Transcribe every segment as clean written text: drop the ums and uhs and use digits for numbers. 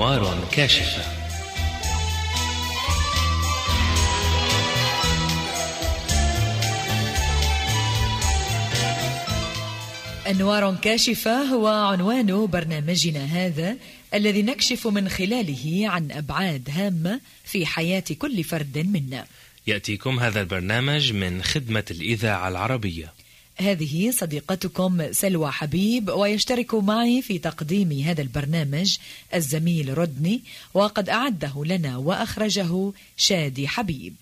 أنوار كاشفة. أنوار كاشفة هو عنوان برنامجنا هذا، الذي نكشف من خلاله عن أبعاد هامة في حياة كل فرد منا. يأتيكم هذا البرنامج من خدمة الإذاعة العربية. هذه صديقتكم سلوى حبيب، ويشترك معي في تقديم هذا البرنامج الزميل رودني، وقد أعده لنا وأخرجه شادي حبيب.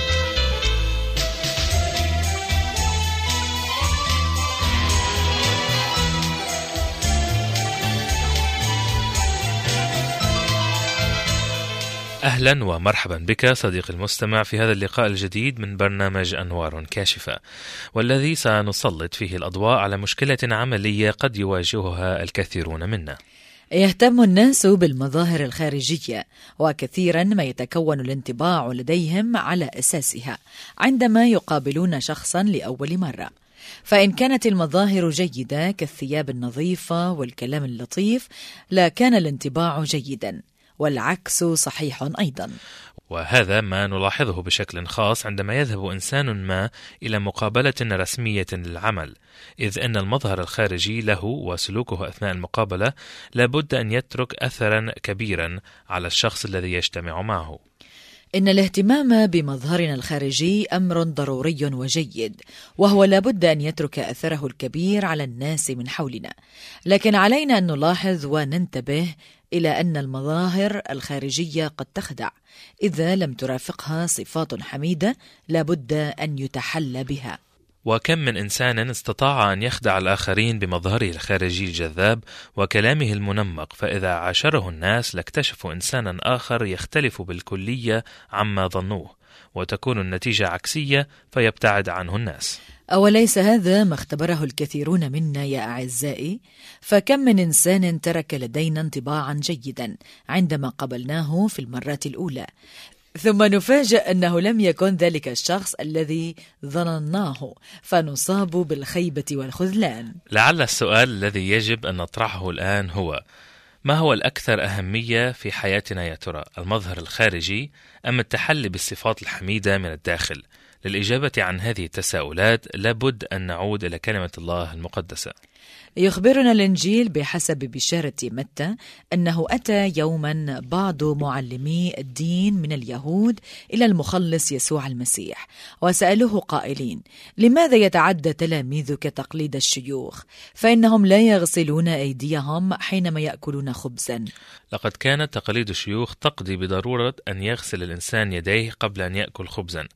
أهلا ومرحبا بك صديقي المستمع في هذا اللقاء الجديد من برنامج أنوار كاشفة، والذي سنسلط فيه الأضواء على مشكلة عملية قد يواجهها الكثيرون منا. يهتم الناس بالمظاهر الخارجية، وكثيرا ما يتكون الانطباع لديهم على أساسها عندما يقابلون شخصا لأول مرة. فإن كانت المظاهر جيدة كالثياب النظيفة والكلام اللطيف، لا كان الانطباع جيدا، والعكس صحيح أيضا. وهذا ما نلاحظه بشكل خاص عندما يذهب إنسان ما إلى مقابلة رسمية للعمل، إذ أن المظهر الخارجي له وسلوكه أثناء المقابلة لابد أن يترك أثرا كبيرا على الشخص الذي يجتمع معه. إن الاهتمام بمظهرنا الخارجي أمر ضروري وجيد، وهو لابد أن يترك أثره الكبير على الناس من حولنا، لكن علينا أن نلاحظ وننتبه إلى أن المظاهر الخارجية قد تخدع إذا لم ترافقها صفات حميدة لابد أن يتحلى بها. وكم من إنسان استطاع أن يخدع الآخرين بمظهره الخارجي الجذاب وكلامه المنمق، فإذا عاشره الناس لاكتشفوا إنسانا آخر يختلف بالكلية عما ظنوه، وتكون النتيجة عكسية فيبتعد عنه الناس. أوليس هذا ما اختبره الكثيرون منا يا أعزائي؟ فكم من إنسان ترك لدينا انطباعا جيدا عندما قابلناه في المرات الأولى، ثم نفاجأ أنه لم يكن ذلك الشخص الذي ظنناه، فنصاب بالخيبة والخذلان. لعل السؤال الذي يجب أن نطرحه الآن هو: ما هو الأكثر أهمية في حياتنا يا ترى، المظهر الخارجي أم التحلي بالصفات الحميدة من الداخل؟ للإجابة عن هذه التساؤلات لابد أن نعود إلى كلمة الله المقدسة. يخبرنا الإنجيل بحسب بشارة متى أنه أتى يوما بعض معلمي الدين من اليهود إلى المخلص يسوع المسيح، وسألوه قائلين: لماذا يتعدى تلاميذك تقليد الشيوخ؟ فإنهم لا يغسلون أيديهم حينما يأكلون خبزا. لقد كانت تقاليد الشيوخ تقضي بضرورة أن يغسل الإنسان يديه قبل أن يأكل خبزا،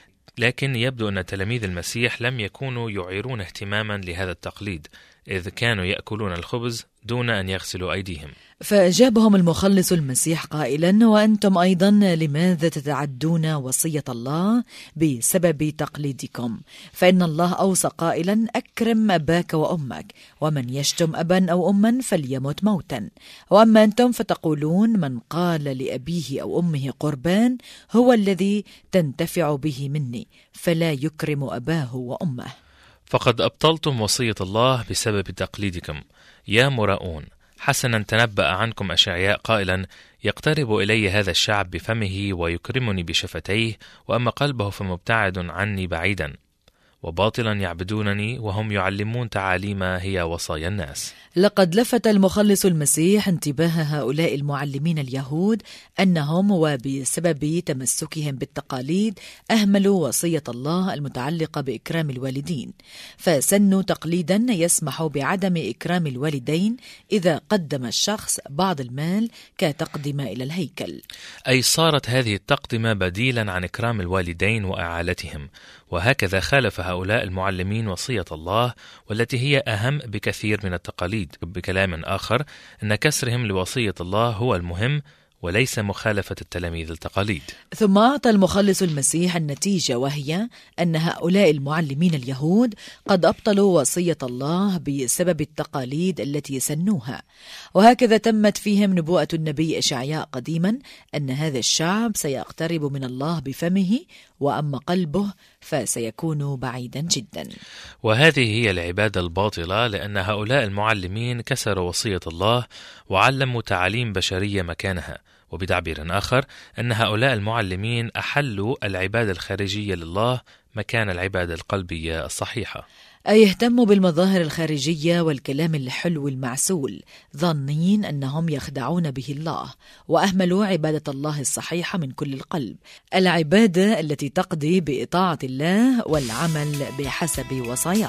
لكن يبدو أن تلاميذ المسيح لم يكونوا يعيرون اهتماما لهذا التقليد، إذ كانوا يأكلون الخبز دون أن يغسلوا أيديهم. فأجابهم المخلص المسيح قائلا: وأنتم أيضا لماذا تتعدون وصية الله بسبب تقليدكم؟ فإن الله أوصى قائلا: أكرم أباك وأمك، ومن يشتم أبا أو أما فليمت موتا. وأما أنتم فتقولون: من قال لأبيه أو أمه قربان هو الذي تنتفع به مني، فلا يكرم أباه وأمه. فقد أبطلتم وصية الله بسبب تقليدكم يا مراؤون. حسنا تنبأ عنكم أشعياء قائلا: يقترب إلي هذا الشعب بفمه ويكرمني بشفتيه، وأما قلبه فمبتعد عني بعيدا، وباطلا يعبدونني وهم يعلمون تعاليم هي وصايا الناس. لقد لفت المخلص المسيح انتباه هؤلاء المعلمين اليهود أنهم وبسبب تمسكهم بالتقاليد أهملوا وصية الله المتعلقة بإكرام الوالدين، فسنوا تقليدا يسمح بعدم إكرام الوالدين إذا قدم الشخص بعض المال كتقدمة إلى الهيكل. أي صارت هذه التقدمة بديلا عن إكرام الوالدين وإعالتهم، وهكذا خالف هؤلاء المعلمين وصية الله، والتي هي أهم بكثير من التقاليد. بكلام آخر، أن كسرهم لوصية الله هو المهم، وليس مخالفة التلاميذ التقاليد. ثم أعطى المخلص المسيح النتيجة، وهي أن هؤلاء المعلمين اليهود قد أبطلوا وصية الله بسبب التقاليد التي سنوها، وهكذا تمت فيهم نبوءة النبي إشعياء قديما أن هذا الشعب سيقترب من الله بفمه، وأما قلبه فسيكون بعيدا جدا. وهذه هي العبادة الباطلة، لأن هؤلاء المعلمين كسروا وصية الله وعلموا تعاليم بشرية مكانها، وبتعبير آخر أن هؤلاء المعلمين أحلوا العبادة الخارجية لله مكان العبادة القلبية الصحيحة، أي يهتموا بالمظاهر الخارجية والكلام الحلو المعسول، ظانين أنهم يخدعون به الله، وأهملوا عبادة الله الصحيحة من كل القلب، العبادة التي تقضي بإطاعة الله والعمل بحسب وصاياه.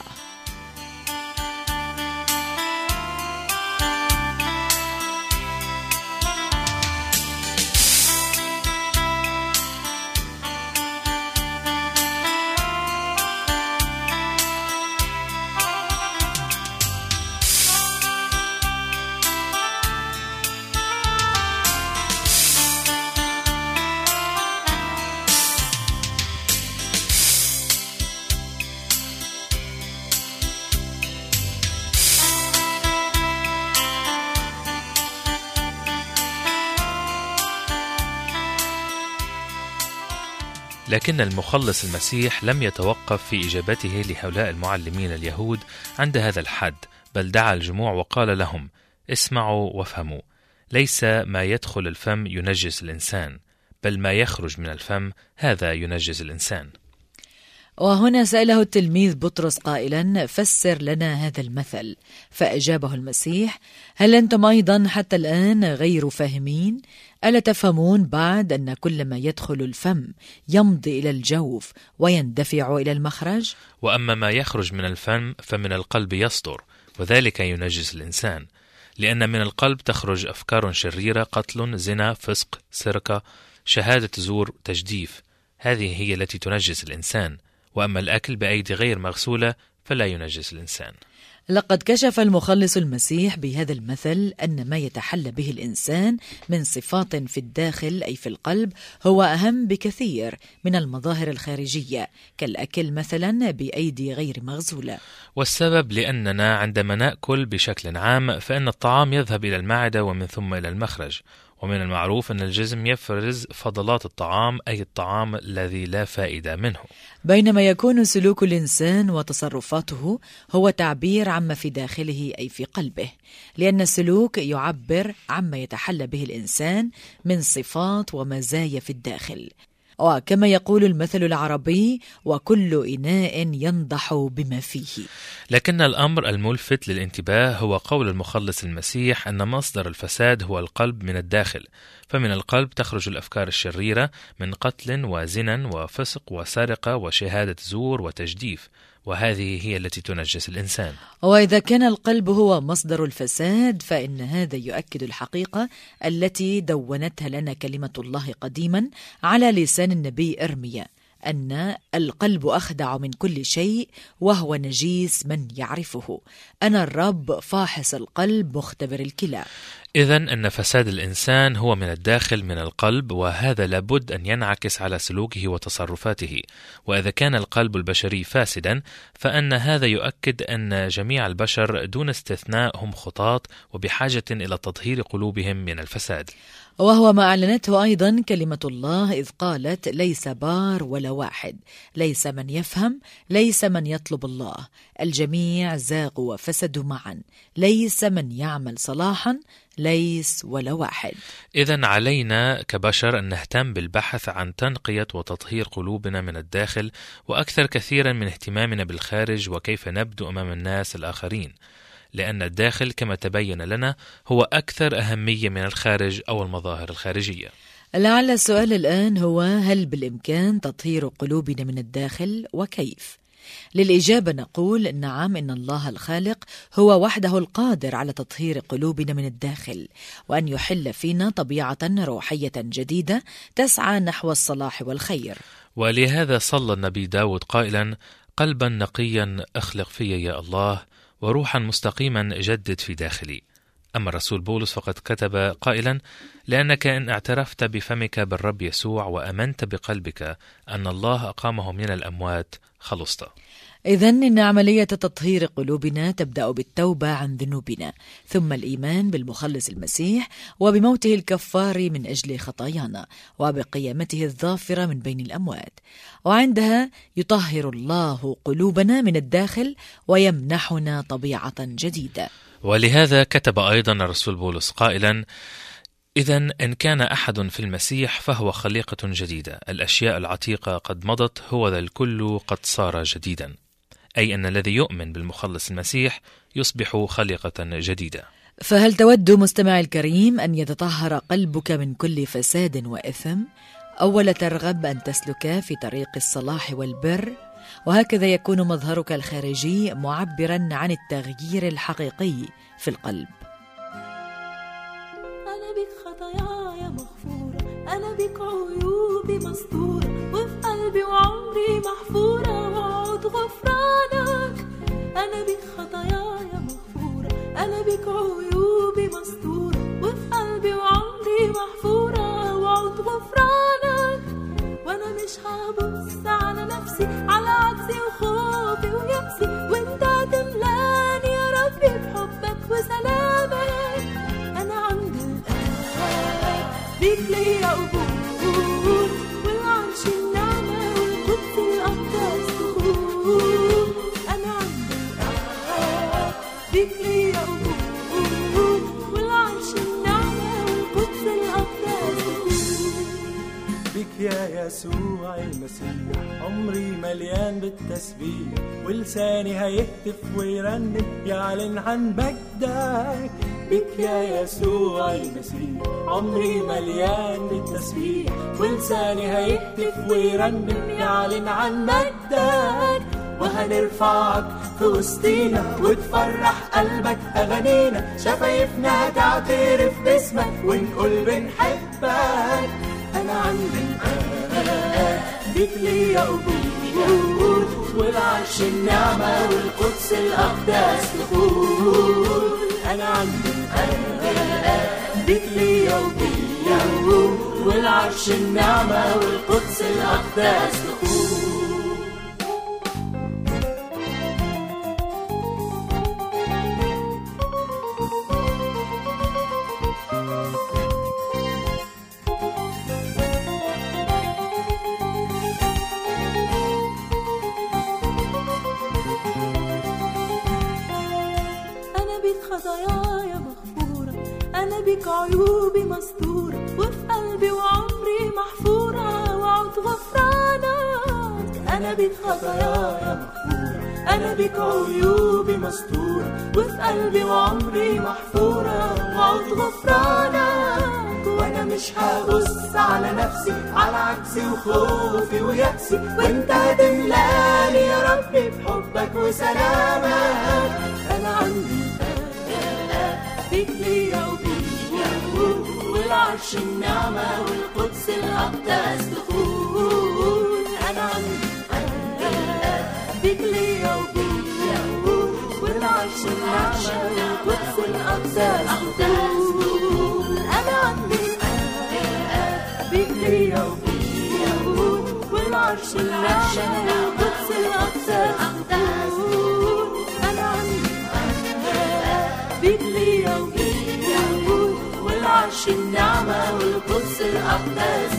لكن المخلص المسيح لم يتوقف في إجابته لهؤلاء المعلمين اليهود عند هذا الحد، بل دعا الجموع وقال لهم: اسمعوا وافهموا، ليس ما يدخل الفم ينجس الإنسان، بل ما يخرج من الفم هذا ينجس الإنسان. وهنا سأله التلميذ بطرس قائلا: فسر لنا هذا المثل. فأجابه المسيح: هل أنتم أيضا حتى الآن غير فاهمين؟ ألا تفهمون بعد أن كل ما يدخل الفم يمضي إلى الجوف ويندفع إلى المخرج؟ وأما ما يخرج من الفم فمن القلب يصدر، وذلك ينجس الإنسان، لأن من القلب تخرج أفكار شريرة، قتل، زنا، فسق، سرقة، شهادة زور، تجديف، هذه هي التي تنجس الإنسان. وأما الأكل بأيدي غير مغسولة فلا ينجس الإنسان. لقد كشف المخلص المسيح بهذا المثل أن ما يتحلى به الإنسان من صفات في الداخل أي في القلب هو أهم بكثير من المظاهر الخارجية، كالأكل مثلا بأيدي غير مغسولة. والسبب لأننا عندما نأكل بشكل عام فإن الطعام يذهب إلى المعدة ومن ثم إلى المخرج، ومن المعروف أن الجسم يفرز فضلات الطعام، أي الطعام الذي لا فائدة منه، بينما يكون سلوك الإنسان وتصرفاته هو تعبير عما في داخله أي في قلبه، لأن السلوك يعبر عما يتحلى به الإنسان من صفات ومزايا في الداخل. وكما يقول المثل العربي: وكل إناء ينضح بما فيه. لكن الأمر الملفت للانتباه هو قول المخلص المسيح أن مصدر الفساد هو القلب من الداخل، فمن القلب تخرج الأفكار الشريرة من قتل وزنا وفسق وسرقة وشهادة زور وتجديف، وهذه هي التي تنجس الإنسان. وإذا كان القلب هو مصدر الفساد فإن هذا يؤكد الحقيقة التي دونتها لنا كلمة الله قديما على لسان النبي إرميا، أن القلب أخدع من كل شيء وهو نجيس من يعرفه، أنا الرب فاحص القلب مختبر الكلى. إذن أن فساد الإنسان هو من الداخل من القلب، وهذا لابد أن ينعكس على سلوكه وتصرفاته. وإذا كان القلب البشري فاسدا فأن هذا يؤكد أن جميع البشر دون استثناء هم خطاة وبحاجة إلى تطهير قلوبهم من الفساد. وهو ما أعلنته أيضا كلمة الله إذ قالت: ليس بار ولا واحد، ليس من يفهم، ليس من يطلب الله، الجميع زاغوا وفسدوا معا، ليس من يعمل صلاحا، ليس ولا واحد. إذن علينا كبشر أن نهتم بالبحث عن تنقية وتطهير قلوبنا من الداخل، وأكثر كثيرا من اهتمامنا بالخارج وكيف نبدو أمام الناس الآخرين، لأن الداخل كما تبين لنا هو أكثر أهمية من الخارج أو المظاهر الخارجية. لعل السؤال الآن هو: هل بالإمكان تطهير قلوبنا من الداخل، وكيف؟ للإجابة نقول: نعم، إن الله الخالق هو وحده القادر على تطهير قلوبنا من الداخل، وأن يحل فينا طبيعة روحية جديدة تسعى نحو الصلاح والخير. ولهذا صلى النبي داود قائلا: قلبا نقيا اخلق في يا الله، وروحا مستقيما جدد في داخلي. أما الرسول بولس فقد كتب قائلا: لأنك إن اعترفت بفمك بالرب يسوع وأمنت بقلبك أن الله أقامه من الأموات خلصت. إذن إن عملية تطهير قلوبنا تبدأ بالتوبة عن ذنوبنا، ثم الإيمان بالمخلص المسيح وبموته الكفار من أجل خطايانا وبقيامته الظافرة من بين الأموات، وعندها يطهر الله قلوبنا من الداخل ويمنحنا طبيعة جديدة. ولهذا كتب أيضا الرسول بولس قائلا: إذن إن كان أحد في المسيح فهو خليقة جديدة، الأشياء العتيقة قد مضت، هو ذا الكل قد صار جديدا. أي أن الذي يؤمن بالمخلص المسيح يصبح خليقة جديدة. فهل تود مستمع الكريم أن يتطهر قلبك من كل فساد وإثم؟ أولا ترغب أن تسلك في طريق الصلاح والبر، وهكذا يكون مظهرك الخارجي معبرا عن التغيير الحقيقي في القلب. أنا بك خطاياي مغفورة، أنا بك عيوبي مستورة، وفي قلبي وعمري محفورة وعود غفرانك. أنا بك خطاياي مغفورة، أنا بك عيوبي مستورة، وفي قلبي وعمري محفورة وعود غفرانك. وأنا مش هبص على نفسي، على عجزي وخوفي ويأسي، وانت هتملاني يا ربي بحبك وسلامك. أنا عند الآب بيك ليا قبول، والعرش النعمة والقدس الأقداس دخول. أنا عند الآب بيك ليا قبول، والعرش النعمة والقدس الأقداس دخول. بك يا يسوع المسيح عمري مليان بالتسبيح، ولساني هيهتف ويرنم يعلن عن مجدك. بك يا يسوع المسيح عمري مليان بالتسبيح، ولساني هيهتف ويرنم يعلن عن مجدك. وهنرفعك في وسطينا وتفرح قلبك أغانينا، شفايفنا تعترف باسمك ونقول بنحبك. أنا عندي الآب بك ليا قبول، والعرش النعمة والقدس الأقداس دخول. أنا عندي الآب بك ليا قبول، والعرش النعمة والقدس الأقداس دخول. خطاياي مغفورة، أنا بك عيوبي مستورة، وفي قلبي وعمري محفورة وعود غفرانك. أنا بك خطاياي مغفورة، أنا بك عيوبي مستورة، وفي قلبي وعمري محفورة وعود غفرانك. وأنا مش هبص على نفسي، على عجزي وخوفي ويأسي، وانت هتملاني يا ربي بحبك وسلامك. أنا عندي بك ليا قبول، والعرش النعمة والقدس الأقداس دخول. أنا عندي بك ليا قبول، والعرش النعمة والقدس الأقداس دخول. أنا عندي بك ليا قبول، والعرش النعمة والقدس الأقداس دخول. أنا عندي بك ليا قبول، والعرش النعمة والقدس الأقداس